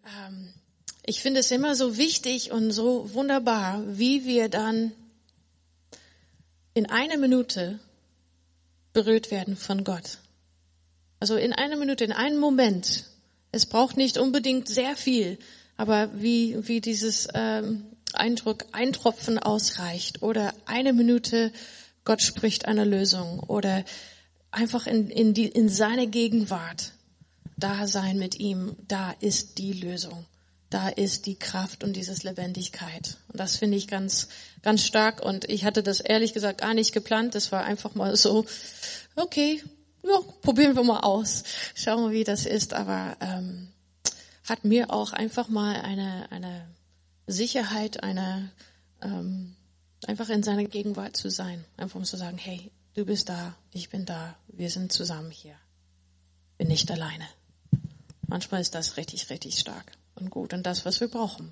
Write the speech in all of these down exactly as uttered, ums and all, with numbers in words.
ähm, ich finde es immer so wichtig und so wunderbar, wie wir dann in einer Minute berührt werden von Gott. Also in einer Minute, in einem Moment. Es braucht nicht unbedingt sehr viel, aber wie wie dieses ähm, Eindruck, ein Tropfen ausreicht oder eine Minute, Gott spricht eine Lösung oder einfach in in die in seine Gegenwart da sein mit ihm, da ist die Lösung. Da ist die Kraft und dieses Lebendigkeit. Und das finde ich ganz, ganz stark. Und ich hatte das ehrlich gesagt gar nicht geplant. Das war einfach mal so, okay, ja, probieren wir mal aus. Schauen wir, wie das ist. Aber ähm, hat mir auch einfach mal eine, eine Sicherheit, eine ähm, einfach in seiner Gegenwart zu sein. Einfach um zu sagen, hey, du bist da, ich bin da, wir sind zusammen hier. Bin nicht alleine. Manchmal ist das richtig, richtig stark und gut und das, was wir brauchen.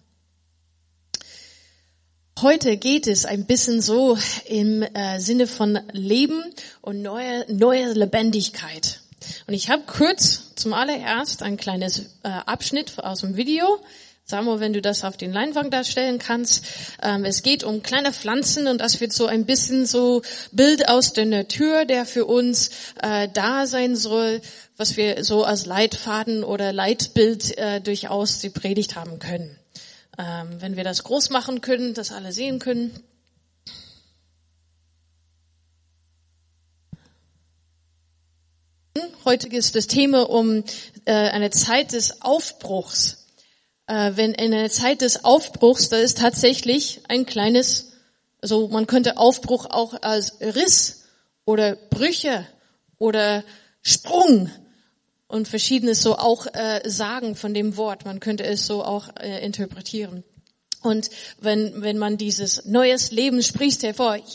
Heute geht es ein bisschen so im äh, Sinne von Leben und neue, neue Lebendigkeit. Und ich habe kurz zum allererst ein kleines äh, Abschnitt aus dem Video. Samuel, wenn du das auf den Leinwand darstellen kannst. Ähm, es geht um kleine Pflanzen und das wird so ein bisschen so Bild aus der Natur, der für uns äh, da sein soll, was wir so als Leitfaden oder Leitbild äh, durchaus die Predigt haben können. Ähm, wenn wir das groß machen können, das alle sehen können. Heute ist das Thema um äh, eine Zeit des Aufbruchs. Äh, wenn in einer Zeit des Aufbruchs, da ist tatsächlich ein kleines, also man könnte Aufbruch auch als Riss oder Brüche oder Sprung und Verschiedenes so auch äh, sagen von dem Wort. Man könnte es so auch äh, interpretieren. Und wenn wenn man dieses neues Leben spricht hervor, yay!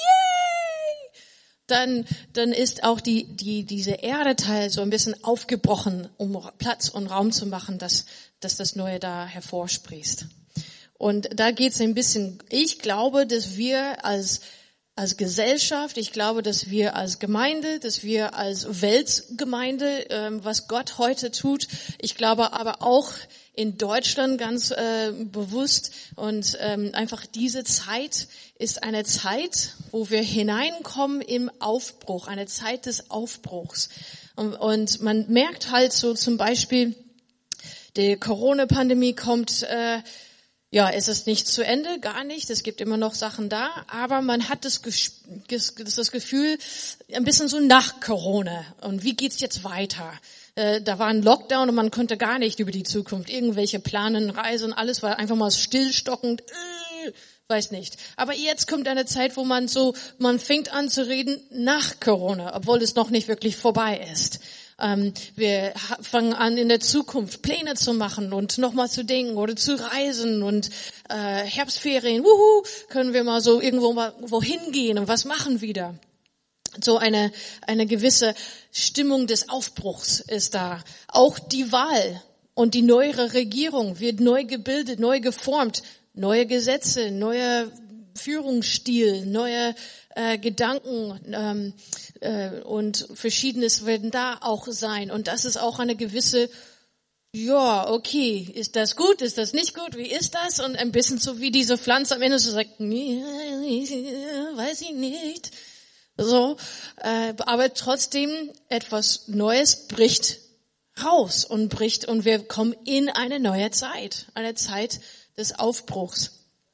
Dann, dann ist auch die, die, diese Erdeteil so ein bisschen aufgebrochen, um Platz und Raum zu machen, dass, dass das Neue da hervorsprießt. Und da geht's ein bisschen, ich glaube, dass wir als, als Gesellschaft, ich glaube, dass wir als Gemeinde, dass wir als Weltgemeinde, ähm, was Gott heute tut, ich glaube aber auch in Deutschland ganz äh, bewusst und ähm, einfach diese Zeit ist eine Zeit, wo wir hineinkommen im Aufbruch, eine Zeit des Aufbruchs. Und, und man merkt halt so zum Beispiel, die Corona-Pandemie kommt, äh, ja, es ist nicht zu Ende, gar nicht, es gibt immer noch Sachen da, aber man hat das, das Gefühl, ein bisschen so nach Corona und wie geht's jetzt weiter? Da war ein Lockdown und man konnte gar nicht über die Zukunft irgendwelche planen, Reisen, alles war einfach mal stillstockend, äh, weiß nicht. Aber jetzt kommt eine Zeit, wo man so, man fängt an zu reden nach Corona, obwohl es noch nicht wirklich vorbei ist. Ähm, wir fangen an, in der Zukunft Pläne zu machen und nochmal zu denken oder zu reisen und äh, Herbstferien, wuhu, können wir mal so irgendwo mal wohin gehen und was machen wieder. So eine eine gewisse Stimmung des Aufbruchs ist da. Auch die Wahl und die neuere Regierung wird neu gebildet, neu geformt, neue Gesetze, neuer Führungsstil, neue äh, Gedanken ähm, äh, und Verschiedenes werden da auch sein. Und das ist auch eine gewisse, ja, okay, ist das gut, ist das nicht gut, wie ist das? Und ein bisschen so wie diese Pflanze am Ende so sagt, nee, weiß ich nicht. So, äh, aber trotzdem etwas Neues bricht raus und bricht und wir kommen in eine neue Zeit, eine Zeit des Aufbruchs.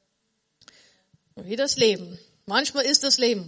Wie das Leben. Manchmal ist das Leben.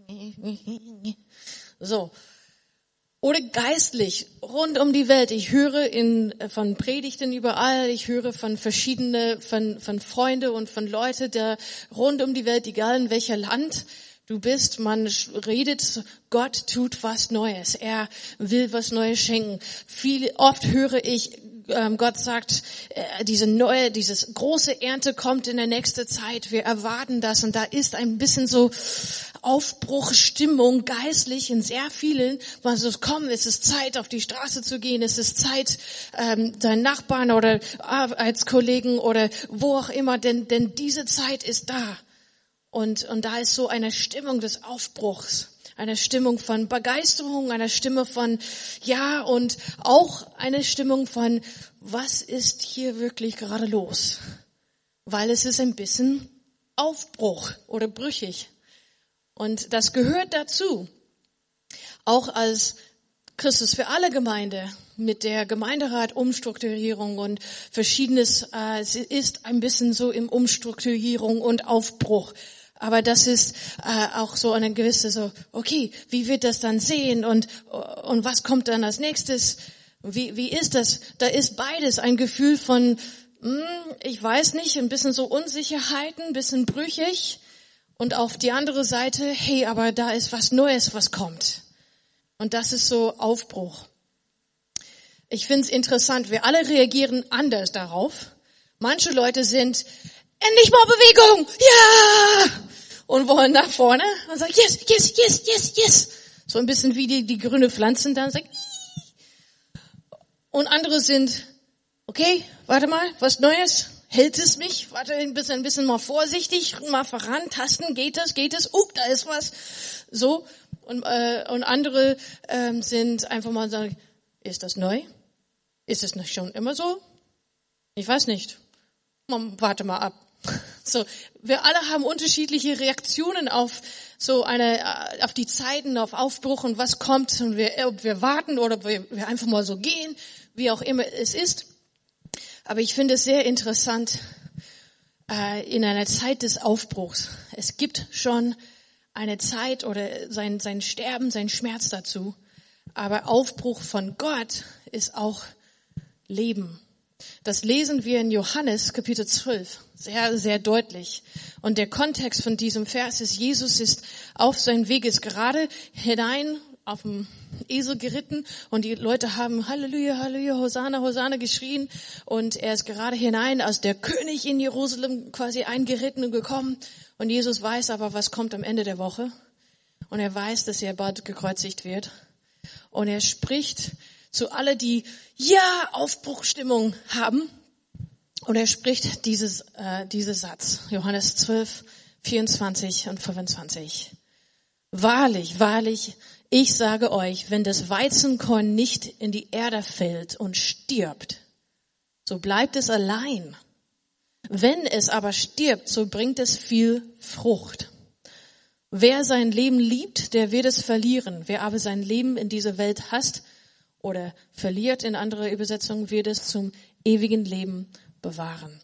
So. Oder geistlich, rund um die Welt. Ich höre in, von Predigten überall, ich höre von verschiedene, von, von Freunde und von Leute, der rund um die Welt, egal in welcher Land du bist, man redet, Gott tut was Neues. Er will was Neues schenken. Viel, oft höre ich, ähm, Gott sagt, äh, diese neue, dieses große Ernte kommt in der nächsten Zeit. Wir erwarten das und da ist ein bisschen so Aufbruchstimmung geistlich in sehr vielen. Man so, komm, es ist Zeit, auf die Straße zu gehen. Es ist Zeit, ähm, deinen Nachbarn oder Arbeitskollegen oder wo auch immer, denn denn diese Zeit ist da. Und, und da ist so eine Stimmung des Aufbruchs. eine Stimmung von Begeisterung, eine Stimme von ja und auch eine Stimmung von was ist hier wirklich gerade los? Weil es ist ein bisschen Aufbruch oder brüchig. Und das gehört dazu. Auch als Christus für alle Gemeinde mit der Gemeinderat Umstrukturierung und verschiedenes, äh, es ist ein bisschen so im Umstrukturierung und Aufbruch. Aber das ist äh, auch so eine gewisse so, okay, wie wird das dann sehen und und was kommt dann als nächstes? Wie wie ist das? Da ist beides ein Gefühl von, mh, ich weiß nicht, ein bisschen so Unsicherheiten, ein bisschen brüchig und auf die andere Seite, hey, aber da ist was Neues, was kommt. Und das ist so Aufbruch. Ich finde es interessant, wir alle reagieren anders darauf. Manche Leute sind, endlich mal Bewegung, ja! Und wollen nach vorne und sagen, yes, yes, yes, yes, yes. So ein bisschen wie die, die grüne Pflanzen dann sagen. Und andere sind, okay, warte mal, was Neues? Hält es mich? Warte ein bisschen, ein bisschen mal vorsichtig, mal vorantasten, geht das, geht es? Uh, da ist was. So. Und, äh, und andere ähm, sind einfach mal sagen, ist das neu? Ist es nicht schon immer so? Ich weiß nicht. Man, warte mal ab. So, wir alle haben unterschiedliche Reaktionen auf so eine, auf die Zeiten, auf Aufbruch und was kommt und wir, ob wir warten oder ob wir, wir einfach mal so gehen, wie auch immer es ist. Aber ich finde es sehr interessant, äh, in einer Zeit des Aufbruchs. Es gibt schon eine Zeit oder sein, sein Sterben, sein Schmerz dazu. Aber Aufbruch von Gott ist auch Leben. Das lesen wir in Johannes Kapitel zwölf, sehr, sehr deutlich. Und der Kontext von diesem Vers ist, Jesus ist auf seinem Weg, ist gerade hinein auf dem Esel geritten und die Leute haben Halleluja, Halleluja, Hosanna, Hosanna geschrien und er ist gerade hinein als der König in Jerusalem quasi eingeritten und gekommen und Jesus weiß aber, was kommt am Ende der Woche und er weiß, dass er bald gekreuzigt wird und er spricht zu alle, die ja Aufbruchstimmung haben. Und er spricht dieses, äh, diese Satz, Johannes zwölf, vierundzwanzig und fünfundzwanzig. Wahrlich, wahrlich, ich sage euch, wenn das Weizenkorn nicht in die Erde fällt und stirbt, so bleibt es allein. Wenn es aber stirbt, so bringt es viel Frucht. Wer sein Leben liebt, der wird es verlieren. Wer aber sein Leben in dieser Welt hasst, oder verliert, in anderer Übersetzung, wird es zum ewigen Leben bewahren.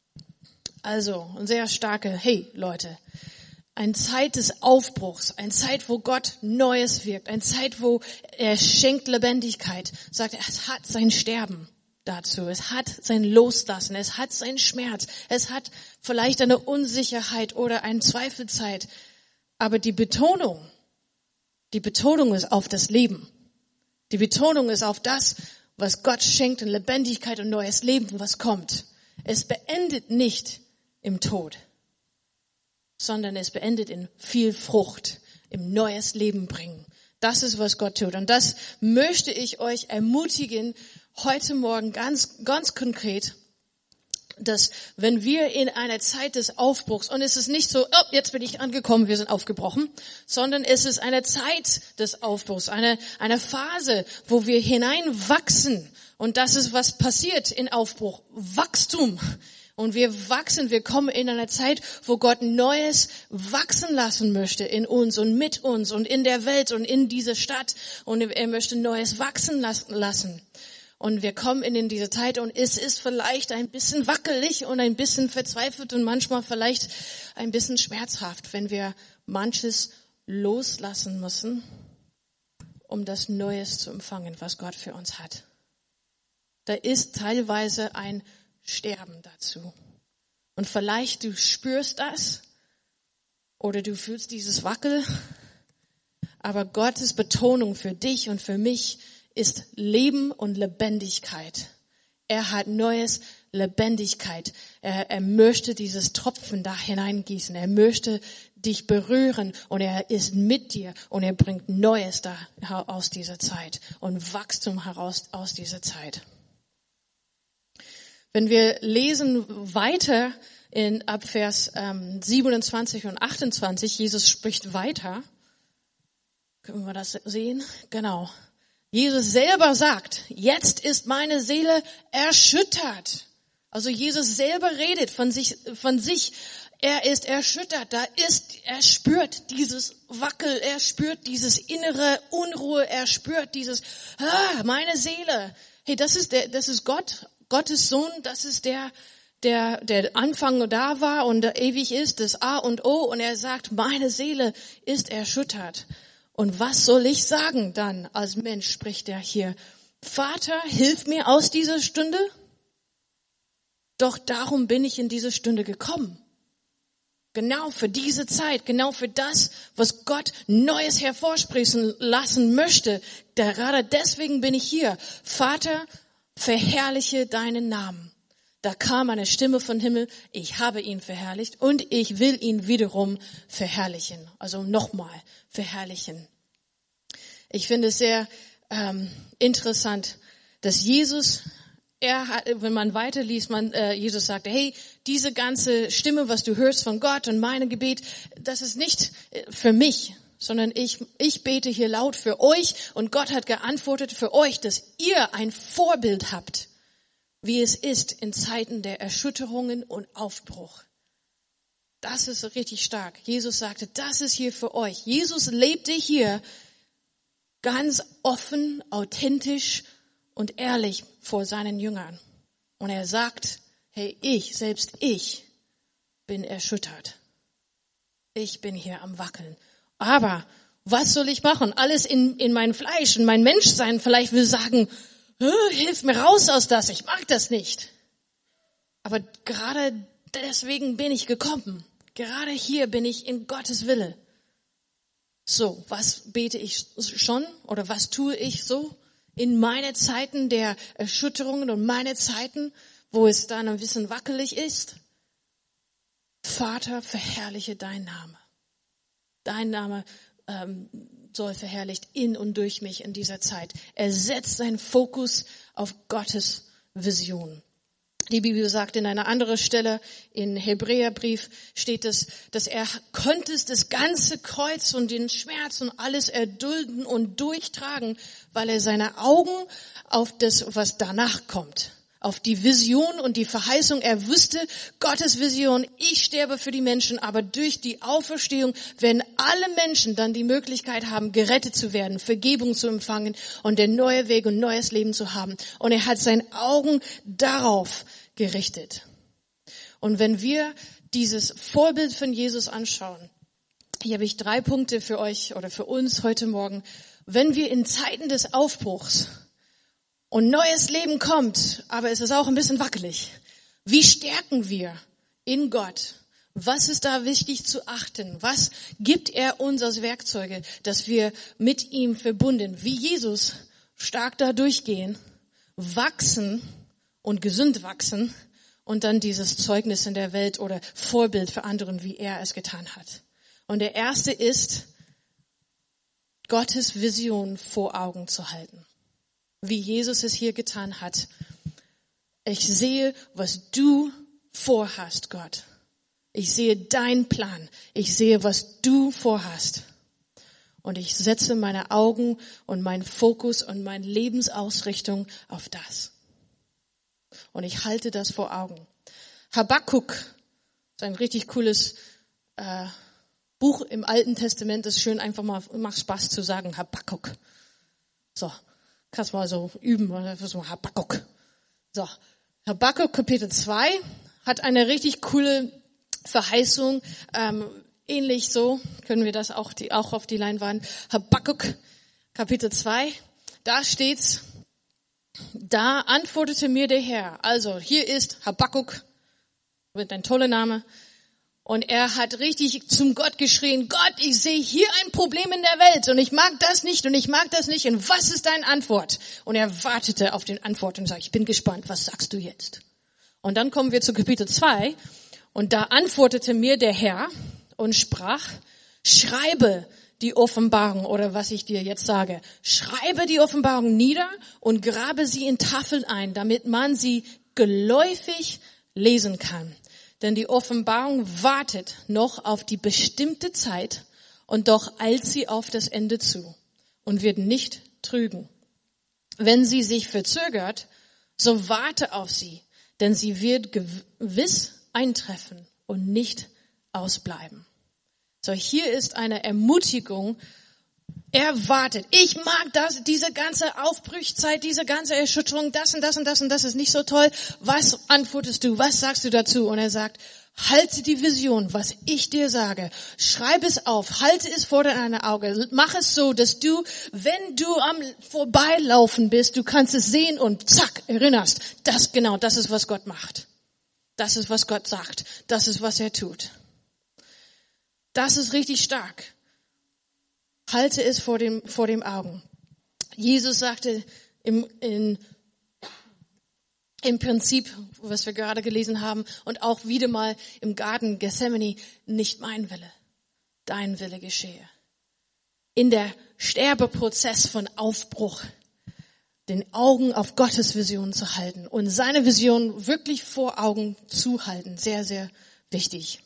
Also, ein sehr starke, hey Leute, eine Zeit des Aufbruchs, eine Zeit, wo Gott Neues wirkt, eine Zeit, wo er schenkt Lebendigkeit, sagt, es hat sein Sterben dazu, es hat sein Loslassen, es hat seinen Schmerz, es hat vielleicht eine Unsicherheit oder eine Zweifelzeit, aber die Betonung, die Betonung ist auf das Leben. Die Betonung ist auf das, was Gott schenkt in Lebendigkeit und neues Leben, was kommt. Es beendet nicht im Tod, sondern es beendet in viel Frucht, im neues Leben bringen. Das ist, was Gott tut. Und das möchte ich euch ermutigen, heute Morgen ganz, ganz konkret, dass wenn wir in einer Zeit des Aufbruchs, und es ist nicht so, oh, jetzt bin ich angekommen, wir sind aufgebrochen, sondern es ist eine Zeit des Aufbruchs, eine, eine Phase, wo wir hineinwachsen. Und das ist, was passiert in Aufbruch. Wachstum. Und wir wachsen, wir kommen in einer Zeit, wo Gott Neues wachsen lassen möchte in uns und mit uns und in der Welt und in dieser Stadt. Und er möchte Neues wachsen lassen. Und wir kommen in diese Zeit und es ist vielleicht ein bisschen wackelig und ein bisschen verzweifelt und manchmal vielleicht ein bisschen schmerzhaft, wenn wir manches loslassen müssen, um das Neues zu empfangen, was Gott für uns hat. Da ist teilweise ein Sterben dazu. Und vielleicht du spürst das oder du fühlst dieses Wackel, aber Gottes Betonung für dich und für mich ist Leben und Lebendigkeit. Er hat neues Lebendigkeit. Er, er möchte dieses Tropfen da hineingießen. Er möchte dich berühren und er ist mit dir und er bringt Neues da aus dieser Zeit und Wachstum heraus aus dieser Zeit. Wenn wir lesen weiter in ab Vers ähm, siebenundzwanzig und achtundzwanzig, Jesus spricht weiter Können wir das sehen? Genau. Jesus selber sagt, jetzt ist meine Seele erschüttert. Also Jesus selber redet von sich, von sich. Er ist erschüttert. Da ist, er spürt dieses Wackel. Er spürt dieses innere Unruhe. Er spürt dieses, ah, meine Seele. Hey, das ist der, das ist Gott, Gottes Sohn. Das ist der, der, der Anfang da war und der ewig ist, das A und O. Und er sagt, meine Seele ist erschüttert. Und was soll ich sagen dann als Mensch, spricht er hier. Vater, hilf mir aus dieser Stunde. Doch darum bin ich in diese Stunde gekommen. Genau für diese Zeit, genau für das, was Gott Neues hervorsprechen lassen möchte. Gerade deswegen bin ich hier. Vater, verherrliche deinen Namen. Da kam eine Stimme vom Himmel, ich habe ihn verherrlicht und ich will ihn wiederum verherrlichen. Also nochmal verherrlichen. Ich finde es sehr ähm, interessant, dass Jesus, er hat, wenn man weiterliest, man, äh, Jesus sagte, hey, diese ganze Stimme, was du hörst von Gott und mein Gebet, das ist nicht für mich, sondern ich, ich bete hier laut für euch und Gott hat geantwortet für euch, dass ihr ein Vorbild habt, wie es ist in Zeiten der Erschütterungen und Aufbruch. Das ist richtig stark. Jesus sagte, das ist hier für euch. Jesus lebte hier ganz offen, authentisch und ehrlich vor seinen Jüngern. Und er sagt, hey, ich, selbst ich bin erschüttert. Ich bin hier am Wackeln. Aber was soll ich machen? Alles in, in mein Fleisch, in mein Menschsein vielleicht will sagen, hilf mir raus aus das, ich mag das nicht. Aber gerade deswegen bin ich gekommen. Gerade hier bin ich in Gottes Wille. So, was bete ich schon oder was tue ich so in meine Zeiten der Erschütterungen und meine Zeiten, wo es dann ein bisschen wackelig ist? Vater, verherrliche dein Name. Dein Name ähm, soll verherrlicht in und durch mich in dieser Zeit. Er setzt seinen Fokus auf Gottes Vision. Die Bibel sagt in einer anderen Stelle, in Hebräerbrief steht es, dass er konnte das ganze Kreuz und den Schmerz und alles erdulden und durchtragen, weil er seine Augen auf das, was danach kommt, auf die Vision und die Verheißung. Er wusste, Gottes Vision, ich sterbe für die Menschen, aber durch die Auferstehung werden alle Menschen dann die Möglichkeit haben, gerettet zu werden, Vergebung zu empfangen und der neue Weg und neues Leben zu haben. Und er hat seine Augen darauf gerichtet. Und wenn wir dieses Vorbild von Jesus anschauen, hier habe ich drei Punkte für euch oder für uns heute Morgen. Wenn wir in Zeiten des Aufbruchs und neues Leben kommt, aber es ist auch ein bisschen wackelig. Wie stärken wir in Gott? Was ist da wichtig zu achten? Was gibt er uns als Werkzeuge, dass wir mit ihm verbunden, wie Jesus, stark da durchgehen, wachsen und gesund wachsen und dann dieses Zeugnis in der Welt oder Vorbild für anderen, wie er es getan hat. Und der erste ist, Gottes Vision vor Augen zu halten. Wie Jesus es hier getan hat. Ich sehe, was du vorhast, Gott. Ich sehe deinen Plan. Ich sehe, was du vorhast. Und ich setze meine Augen und meinen Fokus und meine Lebensausrichtung auf das. Und ich halte das vor Augen. Habakkuk ist ein richtig cooles äh, Buch im Alten Testament. Das ist schön, einfach mal, macht Spaß zu sagen, Habakkuk. So. Kannst mal so üben, so Habakkuk. So, Habakkuk Kapitel zwei hat eine richtig coole Verheißung, ähm, ähnlich so, können wir das auch, die, auch auf die Leinwand. Habakkuk Kapitel zwei, da steht's, da antwortete mir der Herr. Also, hier ist Habakkuk, wird ein toller Name. Und er hat richtig zum Gott geschrien, Gott, ich sehe hier ein Problem in der Welt und ich mag das nicht und ich mag das nicht und was ist deine Antwort? Und er wartete auf den Antwort und sagte, ich bin gespannt, was sagst du jetzt? Und dann kommen wir zu Kapitel zwei und da antwortete mir der Herr und sprach, schreibe die Offenbarung oder was ich dir jetzt sage, schreibe die Offenbarung nieder und grabe sie in Tafeln ein, damit man sie geläufig lesen kann. Denn die Offenbarung wartet noch auf die bestimmte Zeit Und doch eilt sie auf das Ende zu und wird nicht trügen. Wenn sie sich verzögert, so warte auf sie, denn sie wird gewiss eintreffen und nicht ausbleiben. So, hier ist eine Ermutigung. Er wartet. Ich mag das, diese ganze Aufbruchzeit, diese ganze Erschütterung, das und das und das und das ist nicht so toll. Was antwortest du? Was sagst du dazu? Und er sagt, halte die Vision, was ich dir sage. Schreib es auf, halte es vor deinem Auge. Mach es so, dass du, wenn du am Vorbeilaufen bist, du kannst es sehen und zack, erinnerst. Das genau, das ist, was Gott macht. Das ist, was Gott sagt. Das ist, was er tut. Das ist richtig stark. Halte es vor dem, vor dem Augen. Jesus sagte im, in, im Prinzip, was wir gerade gelesen haben, und auch wieder mal im Garten Gethsemane, nicht mein Wille, dein Wille geschehe. In der Sterbeprozess von Aufbruch, den Augen auf Gottes Vision zu halten und seine Vision wirklich vor Augen zu halten. Sehr, sehr wichtig.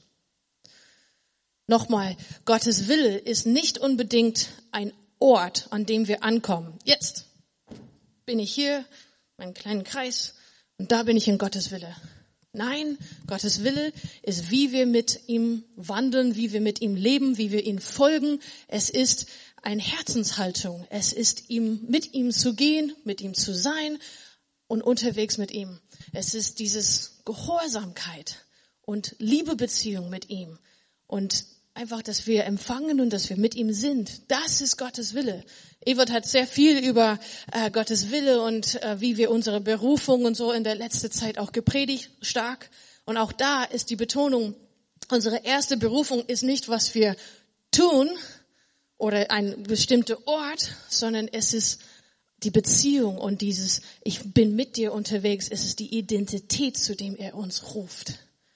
Nochmal, Gottes Wille ist nicht unbedingt ein Ort, an dem wir ankommen. Jetzt bin ich hier, meinen kleinen Kreis, und da bin ich in Gottes Wille. Nein, Gottes Wille ist, wie wir mit ihm wandeln, wie wir mit ihm leben, wie wir ihm folgen. Es ist eine Herzenshaltung. Es ist ihm, mit ihm zu gehen, mit ihm zu sein und unterwegs mit ihm. Es ist dieses Gehorsamkeit und Liebebeziehung mit ihm. Und einfach, dass wir empfangen und dass wir mit ihm sind. Das ist Gottes Wille. Evert hat sehr viel über äh, Gottes Wille und äh, wie wir unsere Berufung und so in der letzten Zeit auch gepredigt, stark. Und auch da ist die Betonung, unsere erste Berufung ist nicht, was wir tun oder ein bestimmter Ort, sondern es ist die Beziehung und dieses, ich bin mit dir unterwegs. Es ist die Identität, zu dem er uns ruft.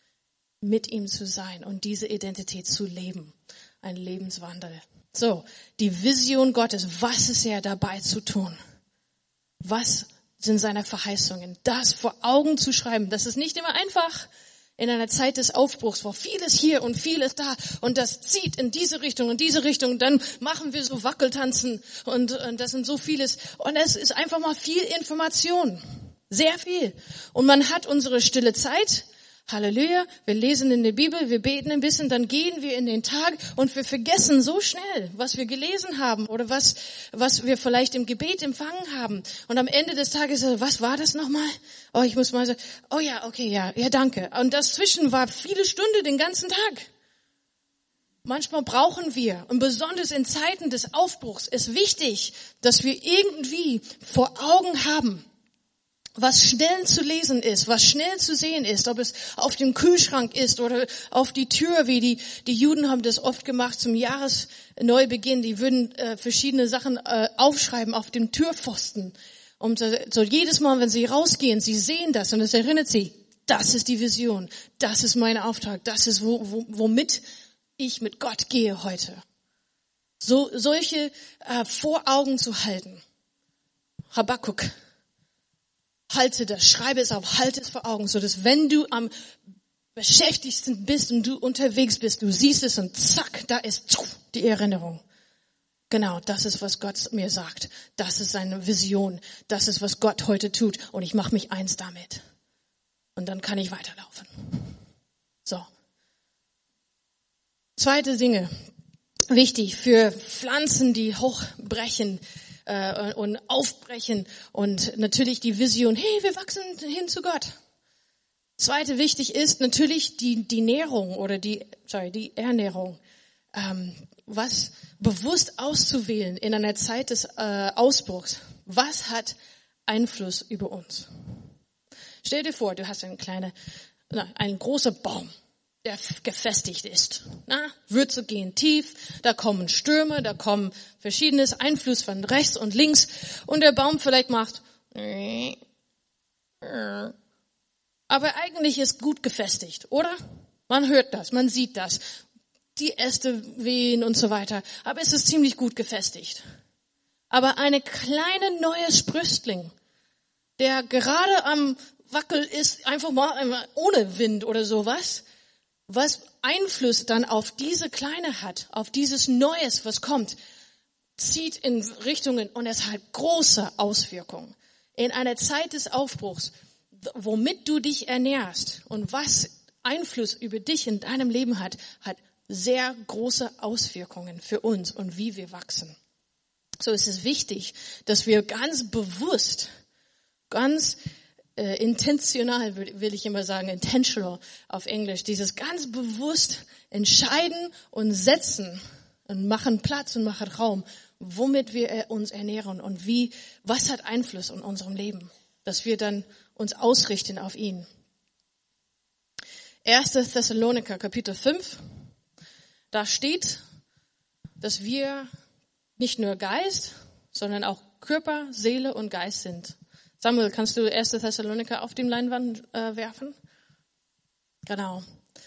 Mit ihm zu sein und diese Identität zu leben. Ein Lebenswandel. So, die Vision Gottes. Was ist er dabei zu tun? Was sind seine Verheißungen? Das vor Augen zu schreiben, das ist nicht immer einfach in einer Zeit des Aufbruchs, wo vieles hier und vieles da und das zieht in diese Richtung und diese Richtung. Dann machen wir so Wackeltanzen und, und das sind so vieles. Und es ist einfach mal viel Information. Sehr viel. Und man hat unsere stille Zeit. Halleluja, wir lesen in der Bibel, wir beten ein bisschen, dann gehen wir in den Tag und wir vergessen so schnell, was wir gelesen haben oder was was wir vielleicht im Gebet empfangen haben. Und am Ende des Tages, was war das nochmal? Oh, ich muss mal sagen, oh ja, okay, ja, ja, danke. Und dazwischen war viele Stunden den ganzen Tag. Manchmal brauchen wir, und besonders in Zeiten des Aufbruchs, ist wichtig, dass wir irgendwie vor Augen haben, was schnell zu lesen ist, was schnell zu sehen ist, ob es auf dem Kühlschrank ist oder auf die Tür, wie die die Juden haben das oft gemacht zum Jahresneubeginn. Die würden äh, verschiedene Sachen äh, aufschreiben auf dem Türpfosten. Und so, so jedes Mal, wenn sie rausgehen, sie sehen das und es erinnert sie, das ist die Vision, das ist mein Auftrag, das ist wo, wo, womit ich mit Gott gehe heute. So solche äh, vor Augen zu halten. Habakkuk. Halte das, schreibe es auf, halte es vor Augen, so dass wenn du am beschäftigsten bist und du unterwegs bist, du siehst es und zack, da ist die Erinnerung. Genau, das ist, was Gott mir sagt. Das ist seine Vision. Das ist, was Gott heute tut. Und ich mache mich eins damit. Und dann kann ich weiterlaufen. So. Zweite Dinge. Wichtig für Pflanzen, die hochbrechen äh, und aufbrechen. Und natürlich die Vision, hey, wir wachsen hin zu Gott. Zweite wichtig ist natürlich die, die Nährung oder die, sorry, die Ernährung. Ähm, was bewusst auszuwählen in einer Zeit des äh, Ausbruchs. Was hat Einfluss über uns? Stell dir vor, du hast einen kleinen, na, einen großen Baum, der gefestigt ist. Na, Würze gehen tief, da kommen Stürme, da kommen verschiedenes Einfluss von rechts und links und der Baum vielleicht macht, aber eigentlich ist gut gefestigt, oder? Man hört das, man sieht das. Die Äste wehen und so weiter. Aber es ist ziemlich gut gefestigt. Aber eine kleine neue Sprössling, der gerade am Wackel ist, einfach mal ohne Wind oder sowas, was Einfluss dann auf diese Kleine hat, auf dieses Neues, was kommt, zieht in Richtungen und es hat große Auswirkungen. In einer Zeit des Aufbruchs, womit du dich ernährst und was Einfluss über dich in deinem Leben hat, hat sehr große Auswirkungen für uns und wie wir wachsen. So ist es wichtig, dass wir ganz bewusst, ganz äh, intentional, will, will ich immer sagen, intentional auf Englisch, dieses ganz bewusst entscheiden und setzen und machen Platz und machen Raum, womit wir uns ernähren und wie, was hat Einfluss in unserem Leben, dass wir dann uns ausrichten auf ihn. erster Thessaloniker Kapitel fünf, da steht, dass wir nicht nur Geist, sondern auch Körper, Seele und Geist sind. Samuel, kannst du erster Thessaloniker auf dem Leinwand äh, werfen? Genau.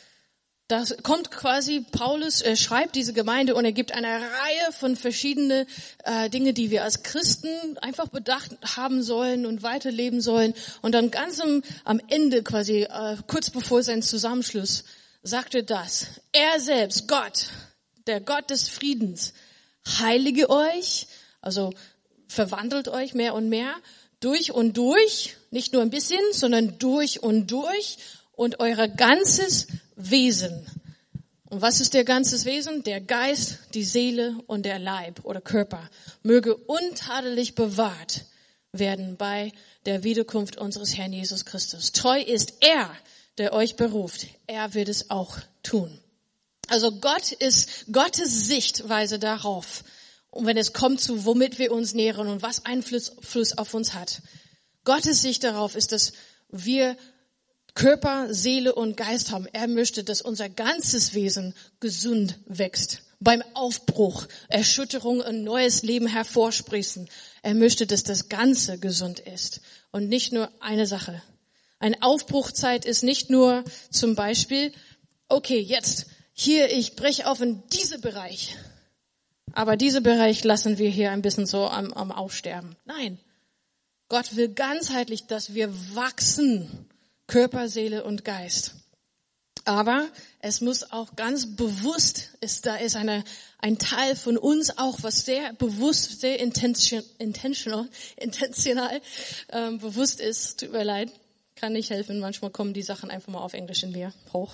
Da kommt quasi, Paulus äh, schreibt diese Gemeinde und er gibt eine Reihe von verschiedenen äh, Dinge, die wir als Christen einfach bedacht haben sollen und weiterleben sollen. Und dann ganz am, am Ende quasi, äh, kurz bevor sein Zusammenschluss, sagte das. Er selbst, Gott, der Gott des Friedens, heilige euch, also verwandelt euch mehr und mehr, durch und durch, nicht nur ein bisschen, sondern durch und durch und euer ganzes Wesen. Und was ist der ganzes Wesen? Der Geist, die Seele und der Leib oder Körper möge untadelig bewahrt werden bei der Wiederkunft unseres Herrn Jesus Christus. Treu ist er, der euch beruft. Er wird es auch tun. Also Gott ist Gottes Sichtweise darauf. Und wenn es kommt zu, womit wir uns nähren und was Einfluss Fluss auf uns hat. Gottes Sicht darauf ist, dass wir Körper, Seele und Geist haben. Er möchte, dass unser ganzes Wesen gesund wächst. Beim Aufbruch, Erschütterung, ein neues Leben hervorsprießen. Er möchte, dass das Ganze gesund ist und nicht nur eine Sache. Eine Aufbruchzeit ist nicht nur zum Beispiel, okay, jetzt hier, ich breche auf in diesen Bereich. Aber diesen Bereich lassen wir hier ein bisschen so am, am Aussterben. Nein, Gott will ganzheitlich, dass wir wachsen. Körper, Seele und Geist. Aber es muss auch ganz bewusst, ist, da ist eine, ein Teil von uns auch, was sehr bewusst, sehr intention, intentional, intentional ähm, bewusst ist. Tut mir leid, kann nicht helfen. Manchmal kommen die Sachen einfach mal auf Englisch in mir hoch.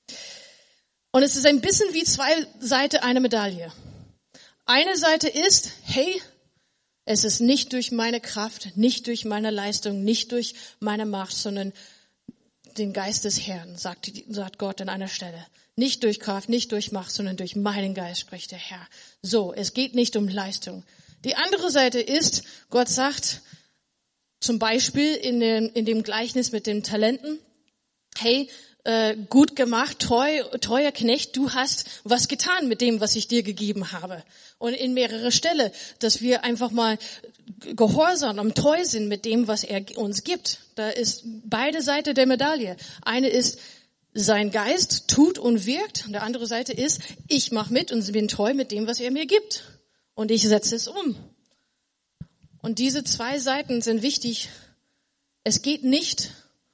Und es ist ein bisschen wie zwei Seiten einer Medaille. Eine Seite ist, hey, es ist nicht durch meine Kraft, nicht durch meine Leistung, nicht durch meine Macht, sondern den Geist des Herrn, sagt, sagt Gott an einer Stelle. Nicht durch Kraft, nicht durch Macht, sondern durch meinen Geist, spricht der Herr. So, es geht nicht um Leistung. Die andere Seite ist, Gott sagt, zum Beispiel in dem, in dem Gleichnis mit den Talenten, hey, äh, gut gemacht, treu, treuer Knecht, du hast was getan mit dem, was ich dir gegeben habe. Und in mehrere Stelle, dass wir einfach mal gehorsam und treu sind mit dem, was er uns gibt. Da ist beide Seiten der Medaille. Eine ist, sein Geist tut und wirkt. Und der andere Seite ist, ich mache mit und bin treu mit dem, was er mir gibt. Und ich setze es um. Und diese zwei Seiten sind wichtig. Es geht nicht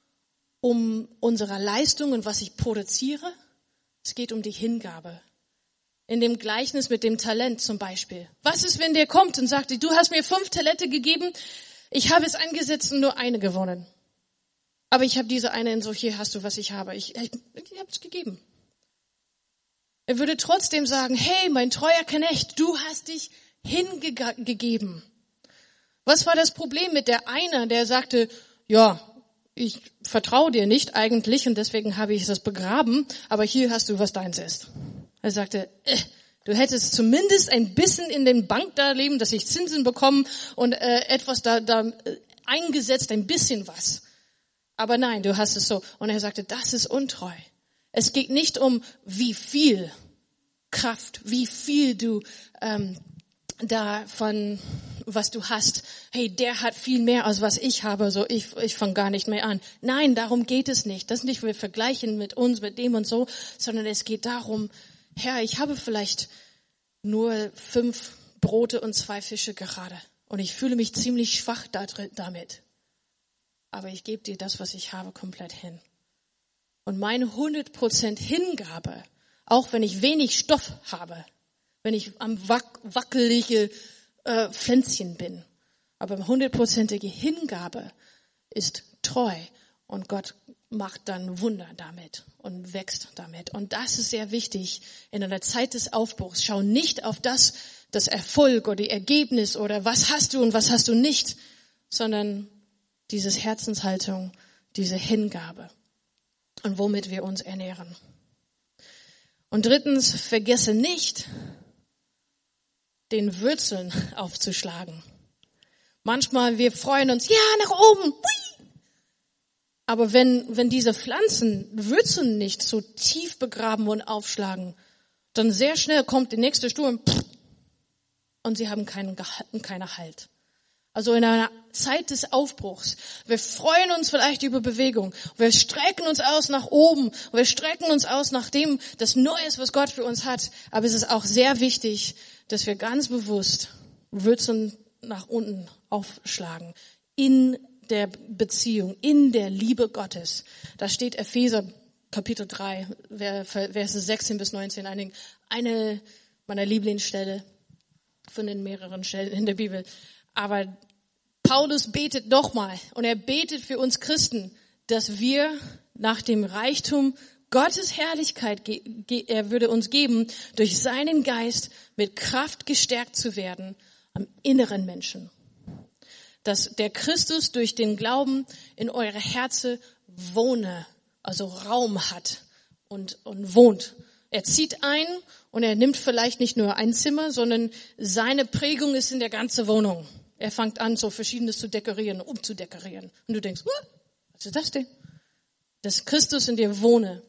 um unsere Leistung und was ich produziere. Es geht um die Hingabe. In dem Gleichnis mit dem Talent zum Beispiel. Was ist, wenn der kommt und sagt, du hast mir fünf Talente gegeben, ich habe es eingesetzt und nur eine gewonnen. Aber ich habe diese eine und so, hier hast du, was ich habe. Ich, ich, ich habe es gegeben. Er würde trotzdem sagen, hey, mein treuer Knecht, du hast dich hingegeben. Was war das Problem mit der eine, der sagte, ja, ich vertraue dir nicht eigentlich und deswegen habe ich das begraben, aber hier hast du, was deins ist. Er sagte, äh, du hättest zumindest ein bisschen in den Bankdarlehen, dass ich Zinsen bekomme und äh, etwas da, da äh, eingesetzt, ein bisschen was. Aber nein, du hast es so. Und er sagte, das ist untreu. Es geht nicht um, wie viel Kraft, wie viel du ähm, davon, was du hast. Hey, der hat viel mehr als was ich habe, so ich ich fange gar nicht mehr an. Nein, darum geht es nicht. Das ist nicht, wir vergleichen mit uns, mit dem und so, sondern es geht darum, Herr, ich habe vielleicht nur fünf Brote und zwei Fische gerade und ich fühle mich ziemlich schwach damit. Aber ich gebe dir das, was ich habe, komplett hin. Und meine hundert Prozent Hingabe, auch wenn ich wenig Stoff habe, wenn ich am wac- wackelige äh, Pflänzchen bin, aber hundertprozentige Hingabe ist treu und Gott macht dann Wunder damit und wächst damit. Und das ist sehr wichtig in einer Zeit des Aufbruchs. Schau nicht auf das, das Erfolg oder die Ergebnis oder was hast du und was hast du nicht, sondern dieses Herzenshaltung, diese Hingabe und womit wir uns ernähren. Und drittens, vergesse nicht, den Wurzeln aufzuschlagen. Manchmal, wir freuen uns, ja, nach oben. Hui! Aber wenn, wenn diese Pflanzen Wurzeln nicht so tief begraben und aufschlagen, dann sehr schnell kommt der nächste Sturm und sie haben keinen, keinen Halt. Also in einer Zeit des Aufbruchs. Wir freuen uns vielleicht über Bewegung. Wir strecken uns aus nach oben. Wir strecken uns aus nach dem, das Neues, was Gott für uns hat. Aber es ist auch sehr wichtig, dass wir ganz bewusst Wurzeln nach unten aufschlagen. In der Beziehung, in der Liebe Gottes. Da steht Epheser Kapitel drei, Verse sechzehn bis neunzehn, eine, eine meiner Lieblingsstelle von den mehreren Stellen in der Bibel. Aber Paulus betet nochmal und er betet für uns Christen, dass wir nach dem Reichtum Gottes Herrlichkeit, er würde uns geben, durch seinen Geist mit Kraft gestärkt zu werden am inneren Menschen. Dass der Christus durch den Glauben in eure Herzen wohne, also Raum hat und, und wohnt. Er zieht ein und er nimmt vielleicht nicht nur ein Zimmer, sondern seine Prägung ist in der ganzen Wohnung. Er fängt an, so Verschiedenes zu dekorieren, umzudekorieren. Und du denkst, was ist das denn? Dass Christus in dir wohne.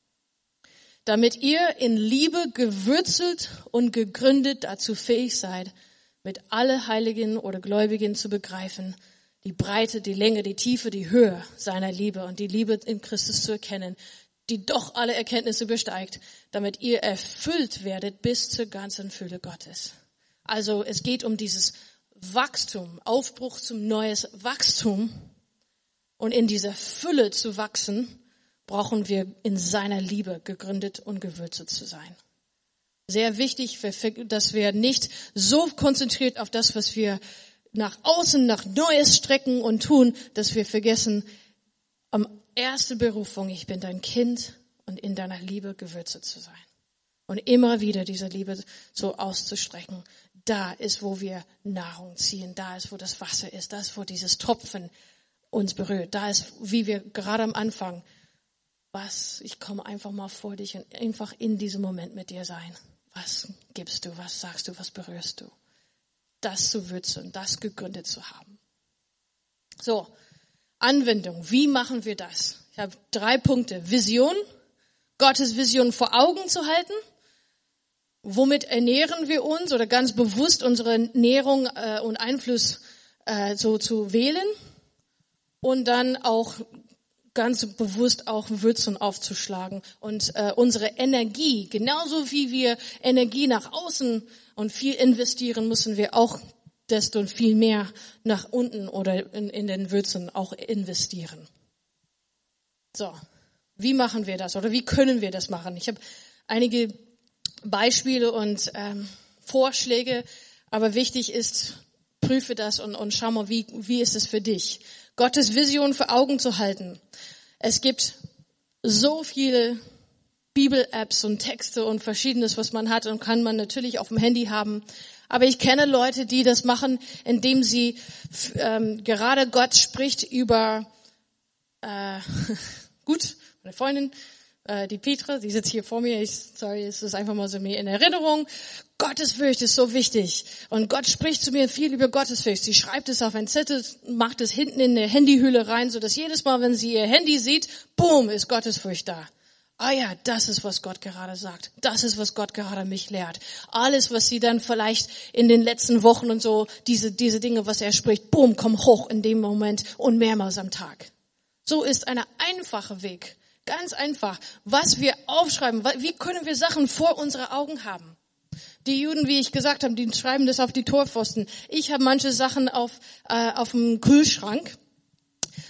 Damit ihr in Liebe gewurzelt und gegründet dazu fähig seid, mit alle Heiligen oder Gläubigen zu begreifen, die Breite, die Länge, die Tiefe, die Höhe seiner Liebe und die Liebe in Christus zu erkennen, die doch alle Erkenntnisse übersteigt, damit ihr erfüllt werdet bis zur ganzen Fülle Gottes. Also es geht um dieses Wachstum, Aufbruch zum neues Wachstum. Und in dieser Fülle zu wachsen, brauchen wir in seiner Liebe gegründet und gewurzelt zu sein. Sehr wichtig, dass wir nicht so konzentriert auf das, was wir nach außen, nach Neues strecken und tun, dass wir vergessen, am ersten Berufung, ich bin dein Kind und in deiner Liebe gewurzelt zu sein. Und immer wieder diese Liebe so auszustrecken. Da ist, wo wir Nahrung ziehen. Da ist, wo das Wasser ist. Da ist, wo dieses Tropfen uns berührt. Da ist, wie wir gerade am Anfang, was, ich komme einfach mal vor dich und einfach in diesem Moment mit dir sein. Was gibst du, was sagst du, was berührst du? Das zu würzen, das gegründet zu haben. So, Anwendung. Wie machen wir das? Ich habe drei Punkte. Vision, Gottes Vision vor Augen zu halten. Womit ernähren wir uns oder ganz bewusst unsere Ernährung äh, und Einfluss äh, so zu wählen. Und dann auch ganz bewusst auch Würzen aufzuschlagen und äh, unsere Energie, genauso wie wir Energie nach außen und viel investieren, müssen wir auch desto viel mehr nach unten oder in, in den Würzen auch investieren. So, wie machen wir das oder wie können wir das machen? Ich habe einige Beispiele und ähm, Vorschläge, aber wichtig ist, prüfe das und, und schau mal, wie, wie ist es für dich? Gottes Vision vor Augen zu halten. Es gibt so viele Bibel-Apps und Texte und Verschiedenes, was man hat und kann man natürlich auf dem Handy haben. Aber ich kenne Leute, die das machen, indem sie ähm, gerade Gott spricht über, äh, gut, meine Freundin, äh, die Petra, die sitzt hier vor mir, ich, sorry, es ist einfach mal so mir in Erinnerung. Gottesfurcht ist so wichtig. Und Gott spricht zu mir viel über Gottesfurcht. Sie schreibt es auf einen Zettel, macht es hinten in der Handyhülle rein, so dass jedes Mal, wenn sie ihr Handy sieht, boom, ist Gottesfurcht da. Ah ja, das ist, was Gott gerade sagt. Das ist, was Gott gerade mich lehrt. Alles, was sie dann vielleicht in den letzten Wochen und so, diese, diese Dinge, was er spricht, boom, komm hoch in dem Moment und mehrmals am Tag. So ist ein einfacher Weg. Ganz einfach. Was wir aufschreiben, wie können wir Sachen vor unsere Augen haben? Die Juden, wie ich gesagt habe, die schreiben das auf die Torpfosten. Ich habe manche Sachen auf, äh, auf dem Kühlschrank.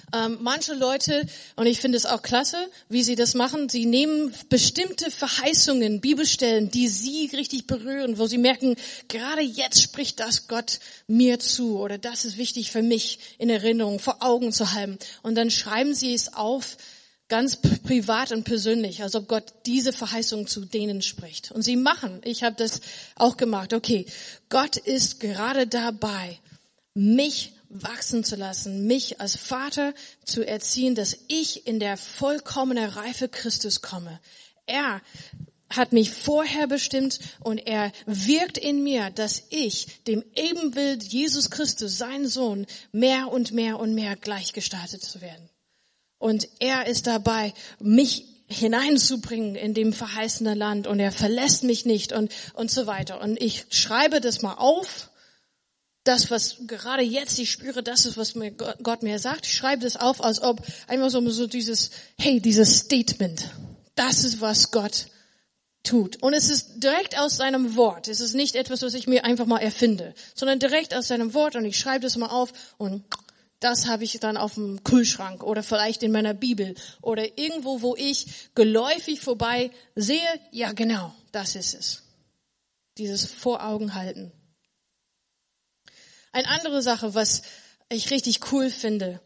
Ähm, manche Leute, und ich finde es auch klasse, wie sie das machen, sie nehmen bestimmte Verheißungen, Bibelstellen, die sie richtig berühren, wo sie merken, gerade jetzt spricht das Gott mir zu oder das ist wichtig für mich in Erinnerung, vor Augen zu haben. Und dann schreiben sie es auf, ganz privat und persönlich, als ob Gott diese Verheißung zu denen spricht. Und sie machen, ich habe das auch gemacht, okay, Gott ist gerade dabei, mich wachsen zu lassen, mich als Vater zu erziehen, dass ich in der vollkommenen Reife Christus komme. Er hat mich vorher bestimmt und er wirkt in mir, dass ich dem Ebenbild Jesus Christus, sein Sohn, mehr und mehr und mehr gleichgestaltet zu werden. Und er ist dabei, mich hineinzubringen in dem verheißene Land und er verlässt mich nicht und, und so weiter. Und ich schreibe das mal auf. Das, was gerade jetzt ich spüre, das ist, was mir Gott mir sagt. Ich schreibe das auf, als ob einfach so, so dieses, hey, dieses Statement. Das ist, was Gott tut. Und es ist direkt aus seinem Wort. Es ist nicht etwas, was ich mir einfach mal erfinde, sondern direkt aus seinem Wort. Und ich schreibe das mal auf und das habe ich dann auf dem Kühlschrank oder vielleicht in meiner Bibel oder irgendwo, wo ich geläufig vorbei sehe. Ja, genau, das ist es. Dieses vor Augen halten. Eine andere Sache, was ich richtig cool finde,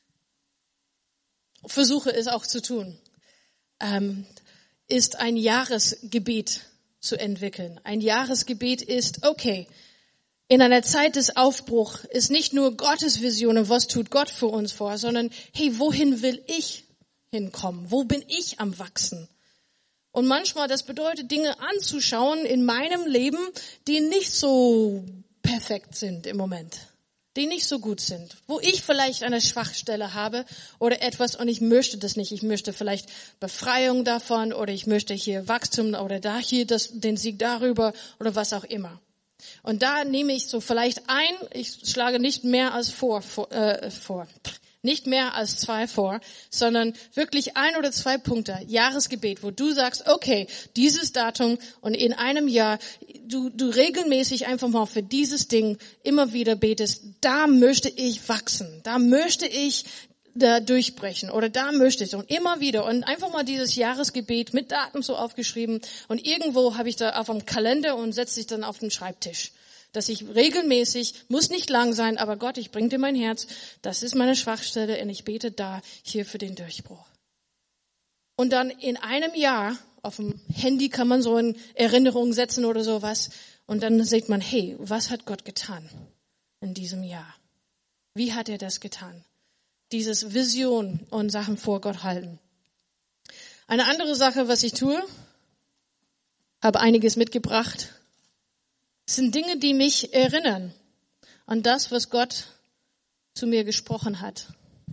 versuche es auch zu tun, ähm, ist ein Jahresgebet zu entwickeln. Ein Jahresgebet ist, okay, in einer Zeit des Aufbruchs ist nicht nur Gottes Vision und was tut Gott für uns vor, sondern hey, wohin will ich hinkommen? Wo bin ich am Wachsen? Und manchmal, das bedeutet, Dinge anzuschauen in meinem Leben, die nicht so perfekt sind im Moment, die nicht so gut sind, wo ich vielleicht eine Schwachstelle habe oder etwas und ich möchte das nicht. Ich möchte vielleicht Befreiung davon oder ich möchte hier Wachstum oder da hier das, den Sieg darüber oder was auch immer. Und da nehme ich so vielleicht ein, ich schlage nicht mehr als vor, vor, äh, vor. Nicht mehr als zwei vor, sondern wirklich ein oder zwei Punkte, Jahresgebet, wo du sagst, okay, dieses Datum und in einem Jahr, du, du regelmäßig einfach mal für dieses Ding immer wieder betest, da möchte ich wachsen, da möchte ich da durchbrechen oder da möchte ich und immer wieder und einfach mal dieses Jahresgebet mit Daten so aufgeschrieben und irgendwo habe ich da auf dem Kalender und setze ich dann auf den Schreibtisch. Dass ich regelmäßig, muss nicht lang sein, aber Gott, ich bringe dir mein Herz, das ist meine Schwachstelle und ich bete da hier für den Durchbruch. Und dann in einem Jahr, auf dem Handy kann man so eine Erinnerung setzen oder sowas und dann sieht man, hey, was hat Gott getan in diesem Jahr? Wie hat er das getan? Dieses Vision und Sachen vor Gott halten. Eine andere Sache, was ich tue, habe einiges mitgebracht, sind Dinge, die mich erinnern an das, was Gott zu mir gesprochen hat.